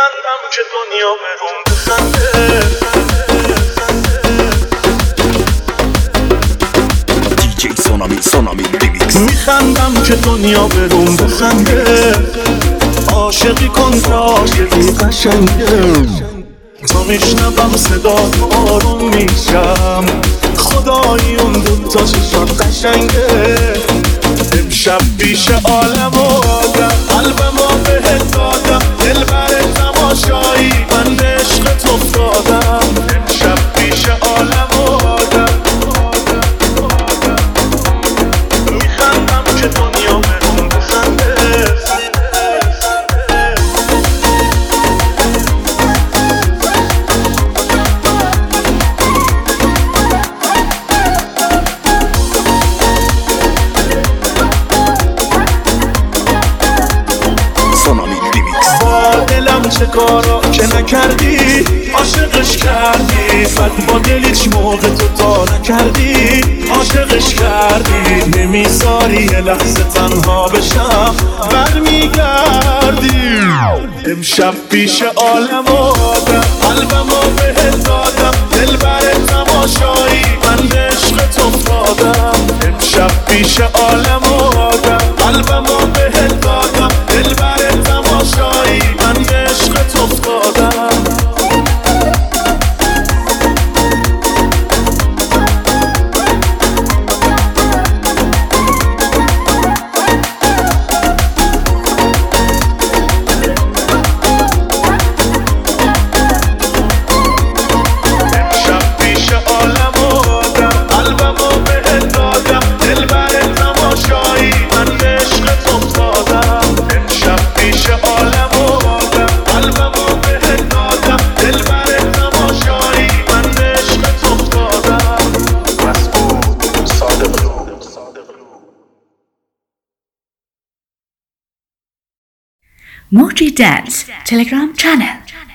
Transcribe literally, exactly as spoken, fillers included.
میخندم که دنیا برام بخنده. دیجی سونامی سونامی ریمیکس. میخندم که دنیا برام بخنده. عاشقی کن که عاشقی قشنگه. تا میشنوم صدا تو آروم میشم. خدایی اون دوتا چشات قشنگه. امشب پیش عالم و آدم قلبمو بهت دادم. دل بر تماشایی من به عشقت افتادم. امشب پیش عالم و آدم میخندم که دنیا برام بخنده. چه کارا که نکردی عاشقش کردی. بعد با دل هیچ موقع تو تا نکردی عاشقش کردی. نمیذاری یه لحظه تنها بشم برمیگردی. امشب پیش عالم و آدم قلبمو بهت دادم. دل بر تماشایی من به عشقت افتادم. امشب پیش عالم و آدم قلبمو بهت دادم. دل بر تماشایی من به عشقت افتادم. Moji Dance Telegram channel.